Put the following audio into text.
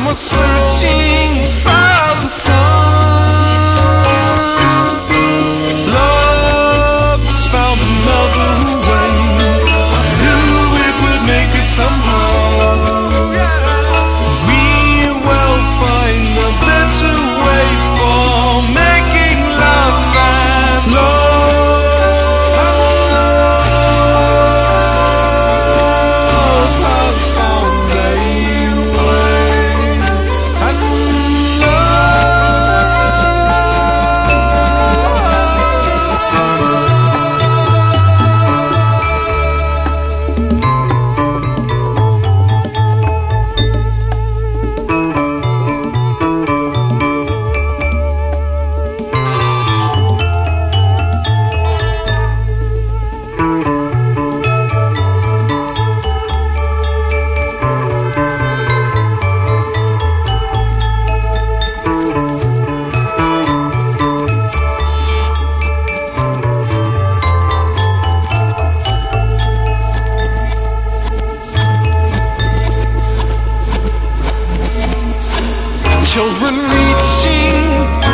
was searching for the sun. Love has found another way. I knew it would make it somehow. We will find a better way for making love and love has found a way. And children reaching